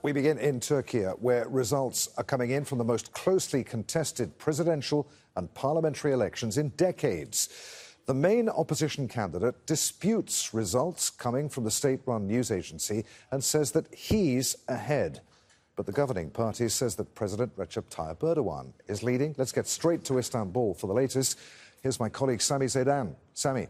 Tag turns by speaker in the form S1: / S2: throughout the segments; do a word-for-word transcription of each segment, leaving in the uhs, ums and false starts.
S1: We begin in Turkey, where results are coming in from the most closely contested presidential and parliamentary elections in decades. The main opposition candidate disputes results coming from the state-run news agency and says that he's ahead. But the governing party says that President Recep Tayyip Erdogan is leading. Let's get straight to Istanbul for the latest. Here's my colleague Sami Zeydan. Sami.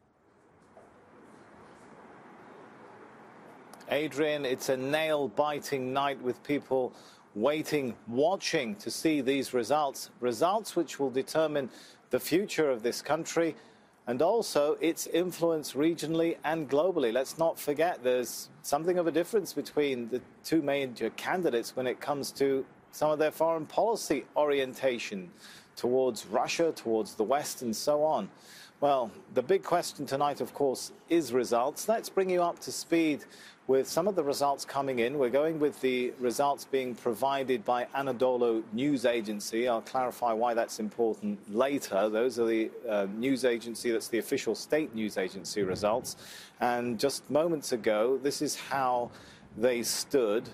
S2: Adrian, it's a nail-biting night with people waiting, watching to see these results. Results which will determine the future of this country and also its influence regionally and globally. Let's not forget there's something of a difference between the two major candidates when it comes to some of their foreign policy orientation towards Russia, towards the West and so on. Well, the big question tonight, of course, is results. Let's bring you up to speed with some of the results coming in. We're going with the results being provided by Anadolu News Agency. I'll clarify why that's important later. Those are the uh, news agency, that's the official state news agency results. And just moments ago, this is how they stood,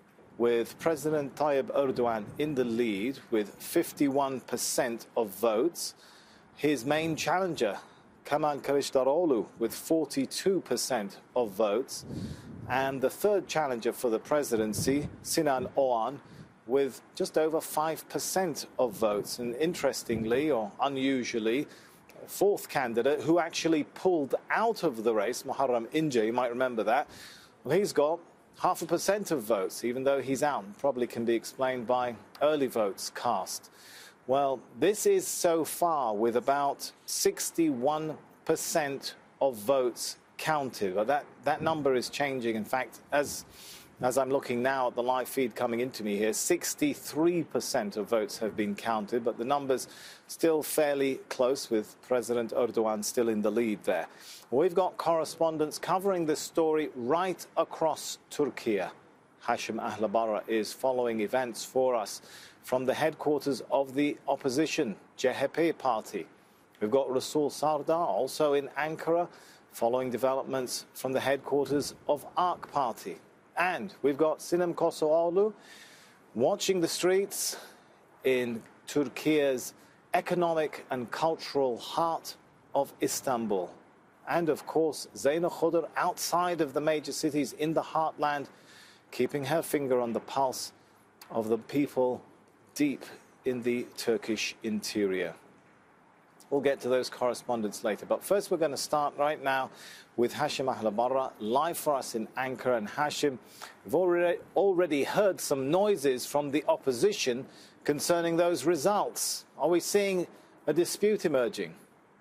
S2: with President Tayyip Erdogan in the lead with fifty-one percent of votes. His main challenger, Kemal Kılıçdaroğlu, with forty-two percent of votes. And the third challenger for the presidency, Sinan Oğan, with just over five percent of votes. And interestingly, or unusually, fourth candidate who actually pulled out of the race, Muharrem İnce, you might remember that, well, he's got half a percent of votes, even though he's out. Probably can be explained by early votes cast. Well, this is so far with about sixty-one percent of votes counted. Well, that, that number is changing. In fact, as, as I'm looking now at the live feed coming into me here, sixty-three percent of votes have been counted, but the numbers still fairly close, with President Erdogan still in the lead there. We've got correspondents covering this story right across Turkey. Hashim Ahlabara is following events for us from the headquarters of the opposition, C H P party. We've got Rasul Sardar also in Ankara, following developments from the headquarters of AK Party. And we've got Sinem Kosoğlu watching the streets in Turkey's economic and cultural heart of Istanbul. And of course, Zeyno Khodr outside of the major cities in the heartland, keeping her finger on the pulse of the people deep in the Turkish interior. We'll get to those correspondents later. But first, we're going to start right now with Hashim Ahlabara, live for us in Ankara. And Hashim, we've already, already heard some noises from the opposition concerning those results. Are we seeing a dispute emerging?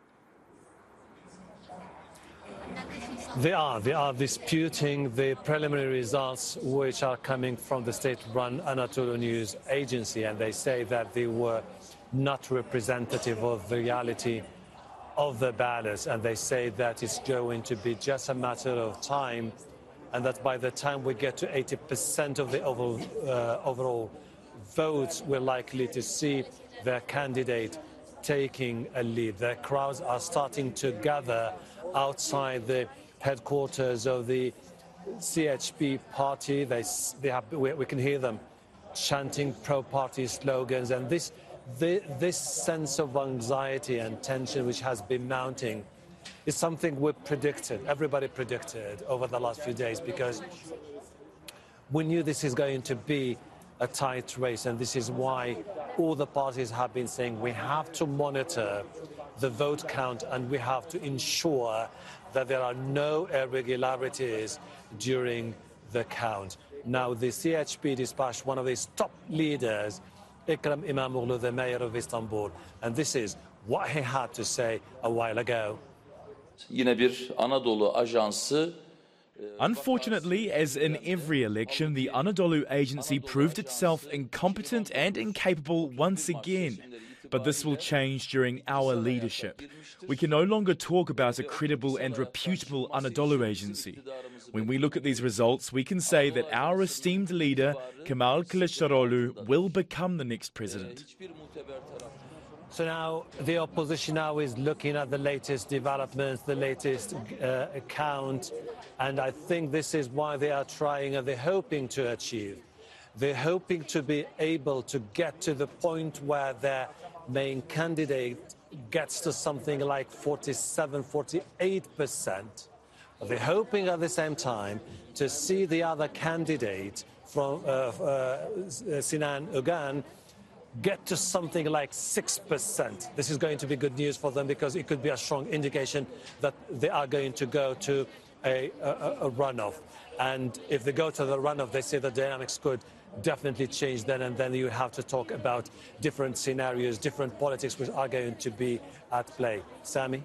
S3: They are. They are disputing the preliminary results which are coming from the state-run Anadolu News Agency, and they say that they were not representative of the reality of the ballots, and they say that it's going to be just a matter of time, and that by the time we get to eighty percent of the overall, uh, overall votes, we're likely to see their candidate taking a lead. The crowds are starting to gather outside the headquarters of the C H P party. They, they have, we, we can hear them chanting pro-party slogans, and this, the, this sense of anxiety and tension which has been mounting is something we predicted, everybody predicted over the last few days, because we knew this is going to be a tight race, and this is why all the parties have been saying we have to monitor the vote count and we have to ensure that there are no irregularities during the count. Now, the C H P dispatched one of its top leaders, Ekrem İmamoğlu, the mayor of Istanbul, and this is what he had to say a while ago.
S4: Yine bir Anadolu ajansı.
S5: Unfortunately, as in every election, the Anadolu Agency proved itself incompetent and incapable once again. But this will change during our leadership. We can no longer talk about a credible and reputable Anadolu Agency. When we look at these results, we can say that our esteemed leader, Kemal Kılıçdaroğlu, will become the next president.
S3: So now the opposition now is looking at the latest developments, the latest uh, account, and I think this is why they are trying and they're hoping to achieve they're hoping to be able to get to the point where their main candidate gets to something like forty-seven, forty-eight percent. They're hoping at the same time to see the other candidate from uh, uh, Sinan Ogan get to something like six percent. This is going to be good news for them because it could be a strong indication that they are going to go to a, a, a runoff. And if they go to the runoff, they say the dynamics could definitely change then, and then you have to talk about different scenarios, different politics which are going to be at play. Sami?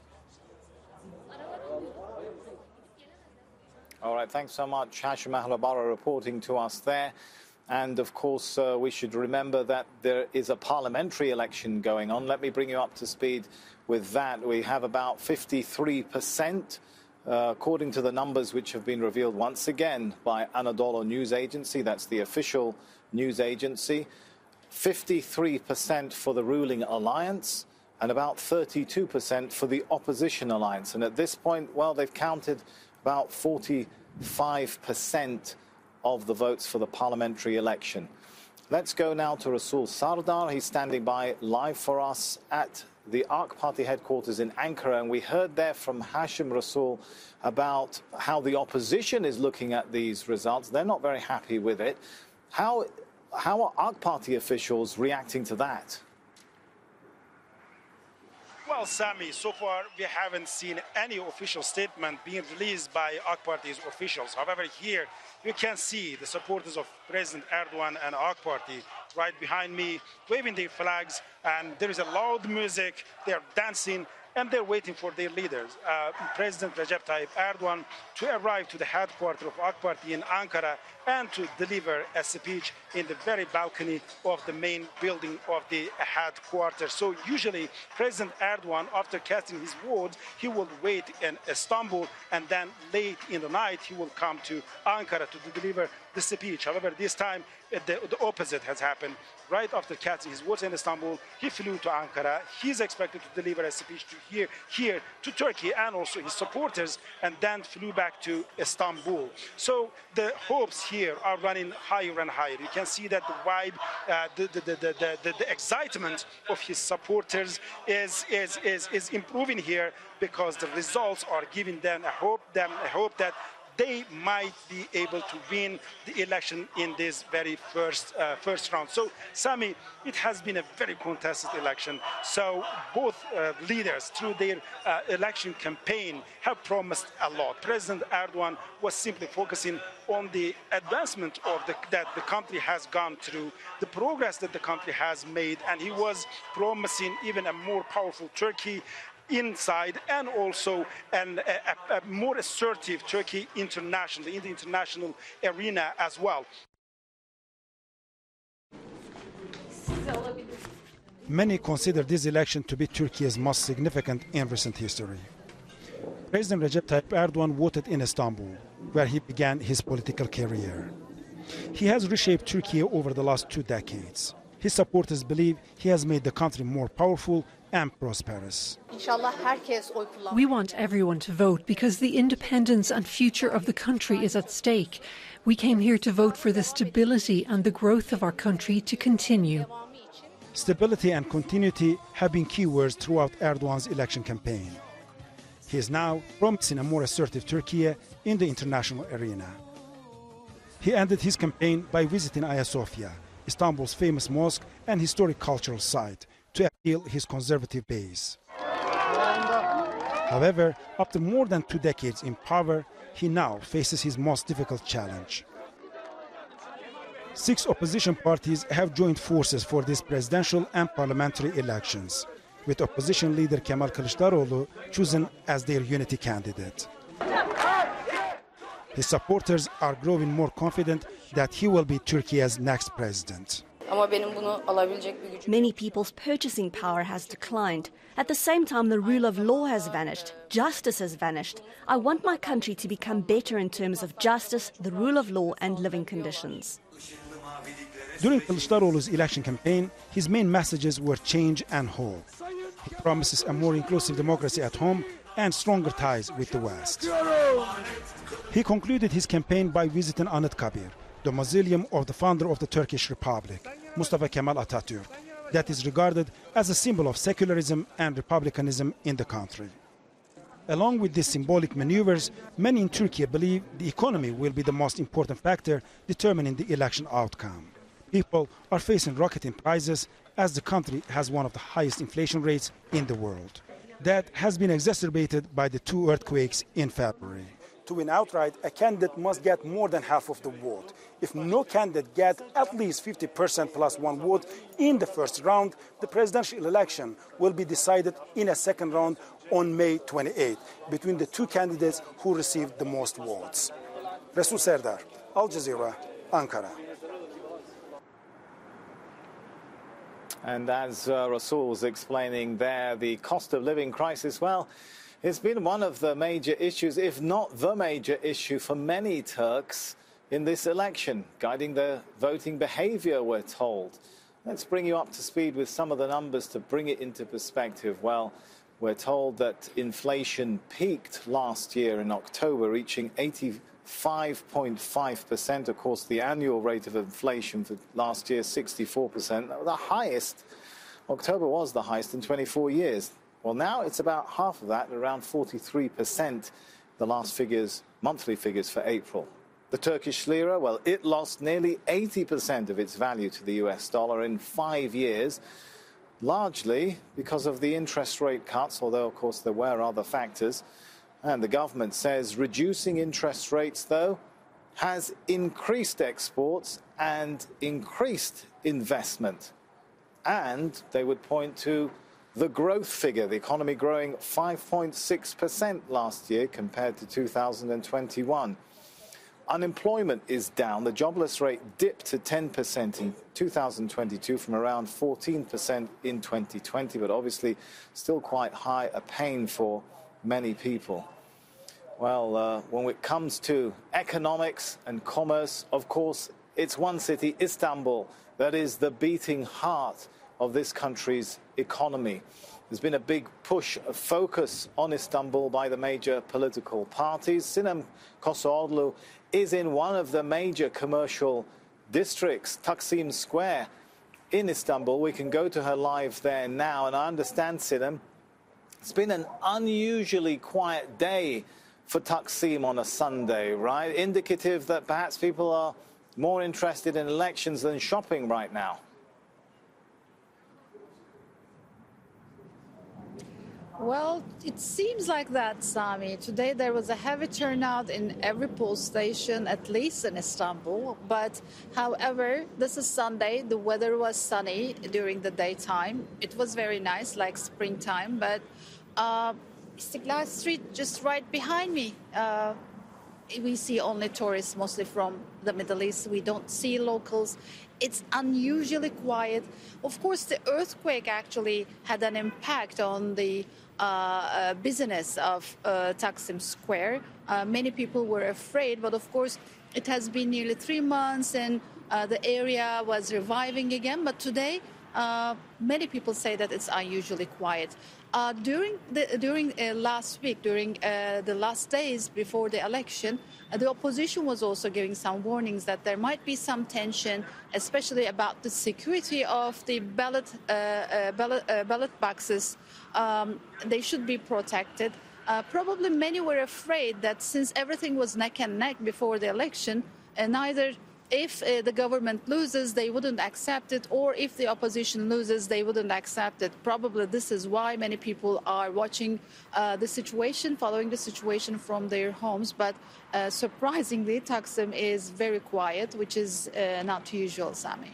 S2: All right, thanks so much, Hashim Ahlabara, reporting to us there. And of course, uh, we should remember that there is a parliamentary election going on. Let me bring you up to speed with that. We have about fifty-three percent, uh, according to the numbers which have been revealed once again by Anadolu News Agency. That's the official news agency. fifty-three percent for the ruling alliance and about thirty-two percent for the opposition alliance. And at this point, well, they've counted about forty-five percent of the votes for the parliamentary election. Let's go now to Rasul Sardar. He's standing by live for us at the A K Party headquarters in Ankara. And we heard there from Hashim, Rasul, about how the opposition is looking at these results. They're not very happy with it. How, how are A K Party officials reacting to that?
S6: Well, Sami, so far we haven't seen any official statement being released by A K Party's officials. However, here you can see the supporters of President Erdogan and A K Party right behind me waving their flags, and there is a loud music, they're dancing, and they're waiting for their leaders, uh, President Recep Tayyip Erdogan, to arrive to the headquarters of A K Party in Ankara and to deliver a speech in the very balcony of the main building of the headquarters. So usually President Erdogan, after casting his votes, he will wait in Istanbul, and then late in the night he will come to Ankara to deliver the speech. However, this time the, the opposite has happened. Right after casting his votes in Istanbul, he flew to Ankara. He's expected to deliver a speech to here, here to Turkey and also his supporters, and then flew back to Istanbul. So the hopes here are running higher and higher. You can see that the vibe, uh, the, the, the, the, the, the excitement of his supporters is, is, is, is improving here, because the results are giving them a hope, them a hope that they might be able to win the election in this very first uh, first round. So, Sami, it has been a very contested election. So both uh, leaders, through their uh, election campaign, have promised a lot. President Erdogan was simply focusing on the advancement of the, that the country has gone through, the progress that the country has made, and he was promising even a more powerful Turkey inside, and also an, a, a more assertive Turkey internationally, in the international arena as well.
S7: Many consider this election to be Turkey's most significant in recent history. President Recep Tayyip Erdogan voted in Istanbul, where he began his political career. He has reshaped Turkey over the last two decades. His supporters believe he has made the country more powerful and prosperous.
S8: We want everyone to vote because the independence and future of the country is at stake. We came here to vote for the stability and the growth of our country to continue.
S7: Stability and continuity have been keywords throughout Erdogan's election campaign. He is now promising a more assertive Turkey in the international arena. He ended his campaign by visiting Hagia Sophia, Istanbul's famous mosque and historic cultural site, to appeal his conservative base. However, after more than two decades in power, he now faces his most difficult challenge. Six opposition parties have joined forces for these presidential and parliamentary elections, with opposition leader Kemal Kılıçdaroğlu chosen as their unity candidate. His supporters are growing more confident that he will be Turkey's next president.
S9: Many people's purchasing power has declined. At the same time, the rule of law has vanished. Justice has vanished. I want my country to become better in terms of justice, the rule of law and living conditions.
S7: During Kılıçdaroğlu's election campaign, his main messages were change and hope. He promises a more inclusive democracy at home and stronger ties with the West. He concluded his campaign by visiting Anıtkabir, the mausoleum of the founder of the Turkish Republic, Mustafa Kemal Atatürk, that is regarded as a symbol of secularism and republicanism in the country. Along with these symbolic maneuvers, many in Turkey believe the economy will be the most important factor determining the election outcome. People are facing rocketing prices as the country has one of the highest inflation rates in the world. That has been exacerbated by the two earthquakes in February. To win outright, a candidate must get more than half of the vote. If no candidate gets at least fifty percent plus one vote in the first round, the presidential election will be decided in a second round on May twenty-eighth between the two candidates who received the most votes. Resul Serdar, Al Jazeera, Ankara.
S2: And as uh, Rasul was explaining there, the cost of living crisis, well, it's been one of the major issues, if not the major issue for many Turks in this election, guiding their voting behavior, we're told. Let's bring you up to speed with some of the numbers to bring it into perspective. Well, we're told that inflation peaked last year in October, reaching eighty-five point five percent. Of course, the annual rate of inflation for last year, sixty-four percent. The highest, October was the highest in twenty-four years. Well, now it's about half of that, around forty-three percent, the last figures, monthly figures for April. The Turkish lira, well, it lost nearly eighty percent of its value to the U S dollar in five years, largely because of the interest rate cuts, although, of course, there were other factors. And the government says reducing interest rates, though, has increased exports and increased investment. And they would point to the growth figure, the economy growing five point six percent last year compared to two thousand twenty-one. Unemployment is down. The jobless rate dipped to ten percent in two thousand twenty-two from around fourteen percent in twenty twenty, but obviously still quite high, a pain for many people. Well, uh, when it comes to economics and commerce, of course, it's one city, Istanbul, that is the beating heart of this country's economy. There's been a big push, a focus on Istanbul by the major political parties. Sinem Kılıçdaroğlu is in one of the major commercial districts, Taksim Square in Istanbul. We can go to her live there now, and I understand, Sinem, it's been an unusually quiet day for Taksim on a Sunday, right? Indicative that perhaps people are more interested in elections than shopping right now.
S10: Well, it seems like that, Sami. Today there was a heavy turnout in every poll station, at least in Istanbul. But, however, this is Sunday. The weather was sunny during the daytime. It was very nice, like springtime. But uh, Istiklal Street, just right behind me, uh, we see only tourists, mostly from the Middle East. We don't see locals. It's unusually quiet. Of course, the earthquake actually had an impact on the uh, uh, business of uh, Taksim Square. Uh, many people were afraid, but of course, it has been nearly three months and uh, the area was reviving again. But today, uh, many people say that it's unusually quiet. Uh, during the, during uh, last week, during uh, the last days before the election, uh, the opposition was also giving some warnings that there might be some tension, especially about the security of the ballot uh, uh, ballot, uh, ballot boxes. Um, they should be protected. Uh, probably many were afraid that since everything was neck and neck before the election, and neither if uh, the government loses, they wouldn't accept it, or if the opposition loses, they wouldn't accept it. Probably this is why many people are watching uh, the situation, following the situation from their homes. But uh, surprisingly, Taksim is very quiet, which is uh, not usual, Sami.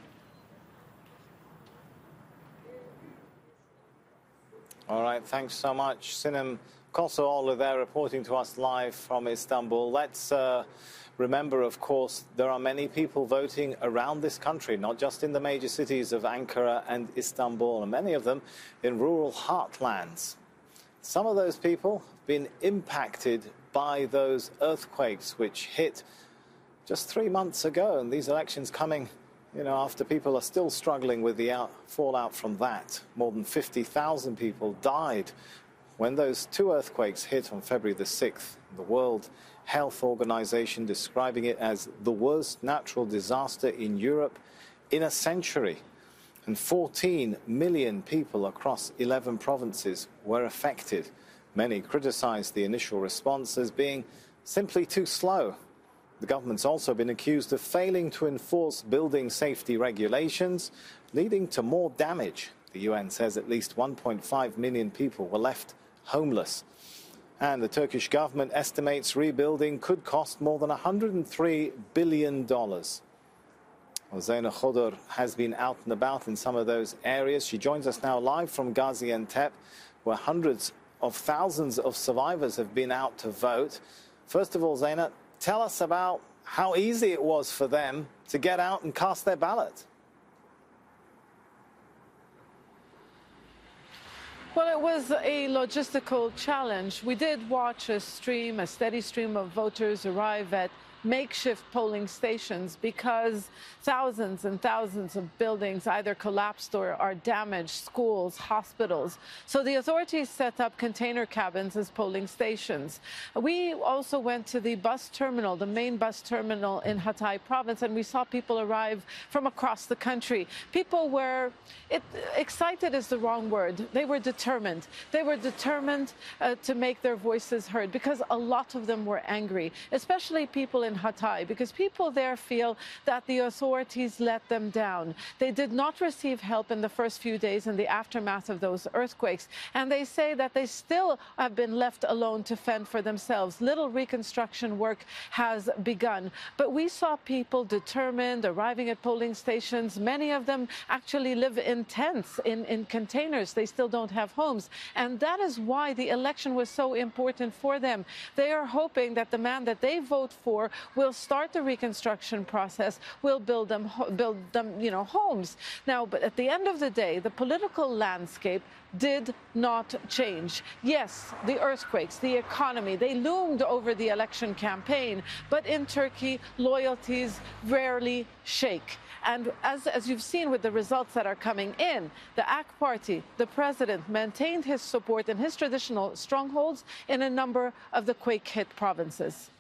S2: All right, thanks so much. Sinem Kılıçdaroğlu there reporting to us live from Istanbul. Let's uh, remember, of course, there are many people voting around this country, not just in the major cities of Ankara and Istanbul, and many of them in rural heartlands. Some of those people have been impacted by those earthquakes which hit just three months ago, and these elections coming, you know, after people are still struggling with the out fallout from that. More than fifty thousand people died when those two earthquakes hit on February the sixth. The world Health Organization, describing it as the worst natural disaster in Europe in a century. And fourteen million people across eleven provinces were affected. Many criticized the initial response as being simply too slow. The government's also been accused of failing to enforce building safety regulations, leading to more damage. The U N says at least one point five million people were left homeless. And the Turkish government estimates rebuilding could cost more than one hundred three billion dollars. Well, Zeynep Khodr has been out and about in some of those areas. She joins us now live from Gaziantep, where hundreds of thousands of survivors have been out to vote. First of all, Zeynep, tell us about how easy it was for them to get out and cast their ballot.
S11: Well, it was a logistical challenge. We did watch a stream, a steady stream of voters arrive at makeshift polling stations because thousands and thousands of buildings either collapsed or are damaged, schools, hospitals. So the authorities set up container cabins as polling stations. We also went to the bus terminal, the main bus terminal in Hatay province, and we saw people arrive from across the country. People were, it, excited is the wrong word, they were determined. They were determined uh, to make their voices heard because a lot of them were angry, especially people in Hatay, because people there feel that the authorities let them down. They did not receive help in the first few days in the aftermath of those earthquakes, and they say that they still have been left alone to fend for themselves. Little reconstruction work has begun, but we saw people determined, arriving at polling stations. Many of them actually live in tents, in, in containers. They still don't have homes, and that is why the election was so important for them. They are hoping that the man that they vote for will start the reconstruction process, will build them, build them, you know, homes. Now, but at the end of the day, the political landscape did not change. Yes, the earthquakes, the economy, they loomed over the election campaign, but in Turkey, loyalties rarely shake. And as, as you've seen with the results that are coming in, the A K Party, the president, maintained his support in his traditional strongholds in a number of the quake-hit provinces.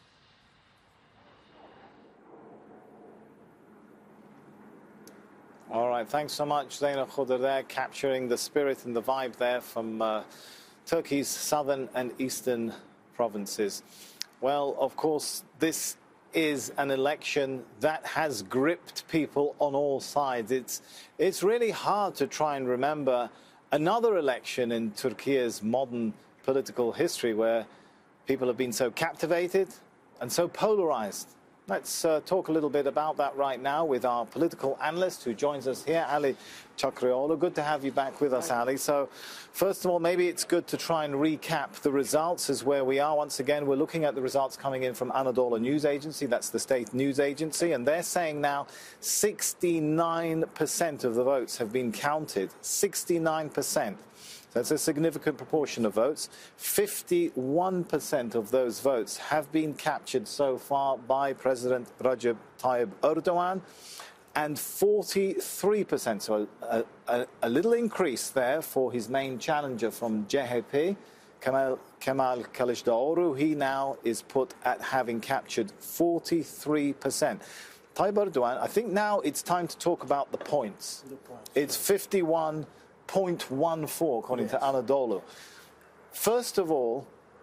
S2: All right, thanks so much, Zeynep Khodr there, capturing the spirit and the vibe there from uh, Turkey's southern and eastern provinces. Well, of course, this is an election that has gripped people on all sides. It's, it's really hard to try and remember another election in Turkey's modern political history where people have been so captivated and so polarized. Let's uh, talk a little bit about that right now with our political analyst who joins us here, Ali Çakrioğlu. Good to have you back with us, Ali. So, first of all, maybe it's good to try and recap the results as where we are. Once again, we're looking at the results coming in from Anadolu News Agency. That's the state news agency. And they're saying now sixty-nine percent of the votes have been counted. sixty-nine percent. That's a significant proportion of votes. fifty-one percent of those votes have been captured so far by President Recep Tayyip Erdogan, and forty-three percent, so a, a, a little increase there for his main challenger from C H P, Kemal, Kemal Kılıçdaroğlu. He now is put at having captured forty-three percent. Tayyip Erdogan, I think now it's time to talk about the points. The points. It's fifty-one point one four according yes. to Anadolu. First of all,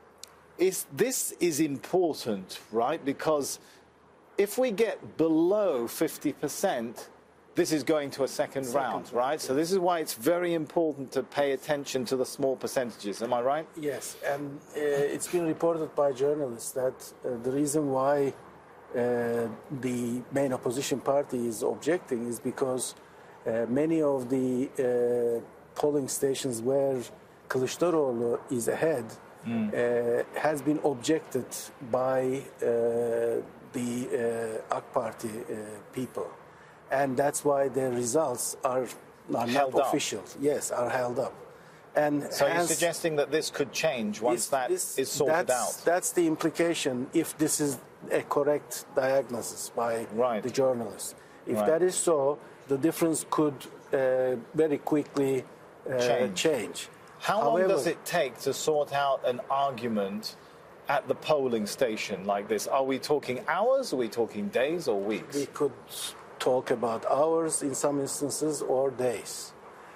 S2: is this is important, right? Because if we get below fifty percent, this is going to a second, second round, right? Yes. So this is why it's very important to pay attention to the small percentages. Am I right?
S12: Yes, and uh, it's been reported by journalists that uh, the reason why uh, the main opposition party is objecting is because uh, many of the uh, polling stations where Kılıçdaroğlu is ahead mm. uh, has been objected by uh, the uh, A K Party uh, people, and that's why their results are, are not official. Up. Yes, are held up. And
S2: so you're suggesting that this could change once that this, is sorted
S12: that's,
S2: out?
S12: That's the implication if this is a correct diagnosis by right. the journalists. If right. that is so, the difference could uh, very quickly uh, change. change.
S2: How
S12: However,
S2: long does it take to sort out an argument at the polling station like this? Are we talking hours? Are we talking days or weeks?
S12: We could talk about hours in some instances or days.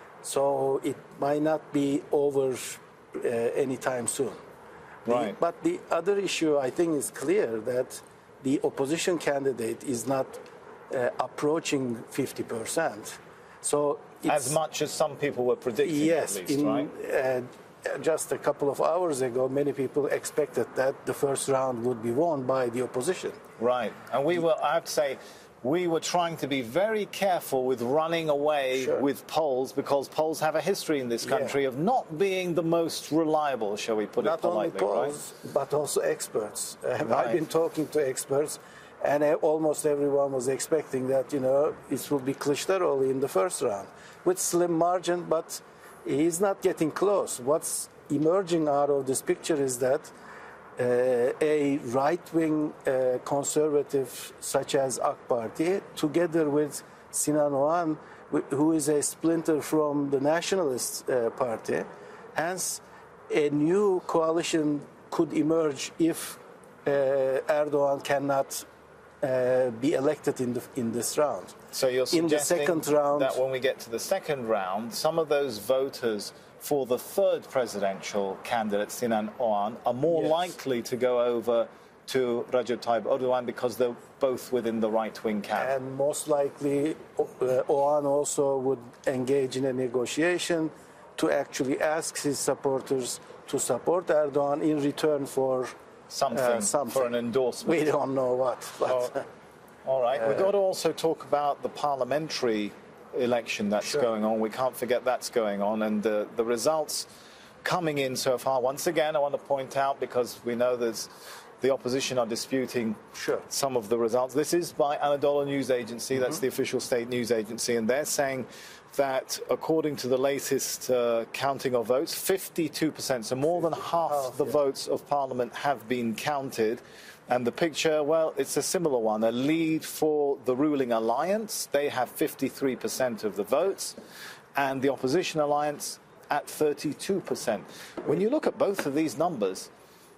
S12: So it might not be over uh, anytime soon.
S2: Right.
S12: The, but the other issue, I think, is clear that the opposition candidate is not uh, approaching fifty percent. So it's,
S2: as much as some people were predicting,
S12: yes,
S2: at least,
S12: in,
S2: right?
S12: Uh, just a couple of hours ago, many people expected that the first round would be won by the opposition.
S2: Right. And we were, I have to say, we were trying to be very careful with running away
S12: Sure.
S2: with polls, because polls have a history in this country
S12: Yeah.
S2: of not being the most reliable, shall we put
S12: Not
S2: it politely,
S12: only polls,
S2: right?
S12: but also experts. Uh,
S2: Right.
S12: I've been talking to experts, and uh, almost everyone was expecting that, you know, it will be Kılıçdaroğlu in the first round, with slim margin, but he's not getting close. What's emerging out of this picture is that uh, a right-wing uh, conservative such as A K Party, together with Sinan Oğan, wh- who is a splinter from the Nationalist uh, Party, hence a new coalition could emerge if uh, Erdogan cannot uh, be elected in the in this round.
S2: So you're
S12: in the
S2: suggesting
S12: second round,
S2: that when we get to the second round, some of those voters for the third presidential candidate, Sinan Oğan, are more
S12: Yes.
S2: likely to go over to Recep Tayyip Erdogan because they're both within the right-wing camp.
S12: and most likely uh, Oğan also would engage in a negotiation to actually ask his supporters to support Erdogan in return for
S2: something,
S12: uh, something.
S2: for an endorsement.
S12: We don't know what. But,
S2: Oh, all right. We've got to also talk about the parliamentary election that's
S12: Sure.
S2: going on. We can't forget that's going on. And the, the results coming in so far, once again, I want to point out, because we know there's the opposition are disputing
S12: Sure.
S2: some of the results. This is by Anadolu News Agency.
S12: Mm-hmm.
S2: That's the official state news agency. And they're saying that according to the latest uh, counting of votes, fifty-two percent, so more than half
S12: half,
S2: the
S12: yeah.
S2: votes of parliament have been counted. And the picture, well, it's a similar one. A lead for the ruling alliance. They have fifty-three percent of the votes. And the opposition alliance at thirty-two percent. When you look at both of these numbers,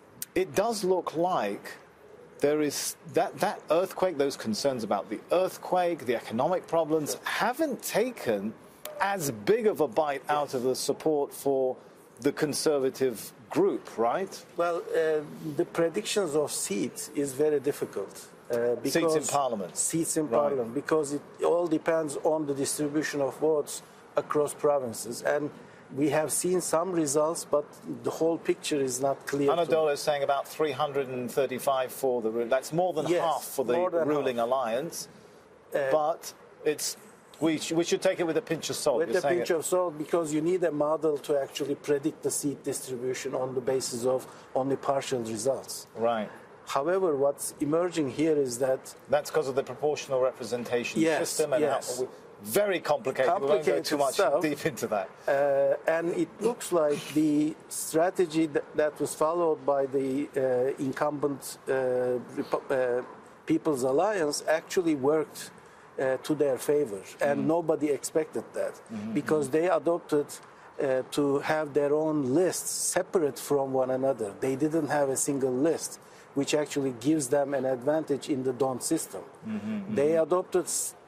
S2: it does look like there is that, that earthquake, those concerns about the earthquake, the economic problems, haven't taken as big of a bite out of the support for the conservative group, right?
S12: well, uh, the predictions of seats is very difficult. Uh, because
S2: Seats in parliament.
S12: Seats in
S2: Right.
S12: parliament, because it all depends on the distribution of votes across provinces. And we have seen some results, but the whole picture is not clear. to-
S2: Anadolu is saying about three hundred thirty-five for the ru- that's more than
S12: Yes,
S2: half for the
S12: more than
S2: ruling
S12: half.
S2: alliance,
S12: Uh,
S2: but it's we, sh- we should take it with a pinch of salt.
S12: With
S2: You're
S12: a
S2: saying
S12: pinch
S2: it-
S12: of salt, because you need a model to actually predict the seat distribution on the basis of only partial results.
S2: right.
S12: However, what's emerging here is that
S2: That's because of the proportional representation
S12: Yes,
S2: system and
S12: yes.
S2: how, very complicated. We won't go
S12: Complicated
S2: too much
S12: stuff.
S2: deep into that.
S12: Uh, and it looks like the strategy that, that was followed by the uh, incumbent uh, Repu- uh, People's Alliance actually worked uh, to their favor, and nobody expected that because they adopted uh, to have their own lists separate from one another. They didn't have a single list, which actually gives them an advantage in the D O N T system. They adopted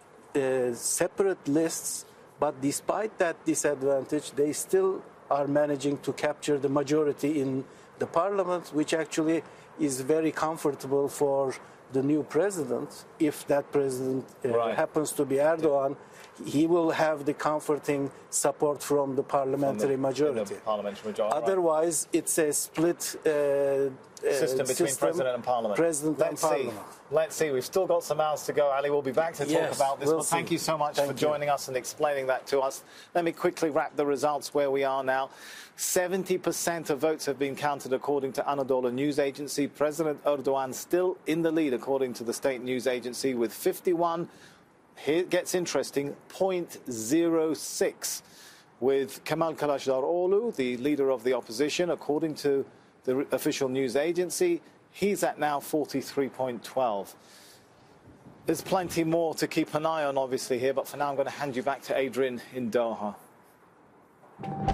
S12: uh, separate lists, but despite that disadvantage, they still are managing to capture the majority in the parliament, which actually is very comfortable for the new president. If that president uh,
S2: Right.
S12: happens to be Erdogan, he will have the comforting support from the parliamentary
S2: In the
S12: majority.
S2: parliamentary majority. right.
S12: Otherwise, it's a split uh, uh,
S2: System between
S12: system,
S2: president and parliament.
S12: President
S2: Let's
S12: and
S2: see.
S12: parliament.
S2: Let's see. We've still got some hours to go, Ali. We'll be back to talk
S12: Yes,
S2: about this.
S12: we'll
S2: But thank
S12: see.
S2: you so much
S12: Thank
S2: for
S12: you.
S2: joining us and explaining that to us. Let me quickly wrap the results where we are now. seventy percent of votes have been counted according to Anadolu News Agency. President Erdogan still in the lead according to the state news agency with fifty-one. Here it gets interesting, zero point zero six. With Kemal Kılıçdaroğlu, the leader of the opposition, according to the official news agency, he's at now forty-three point one two. There's plenty more to keep an eye on, obviously, here, but for now I'm going to hand you back to Adrian in Doha.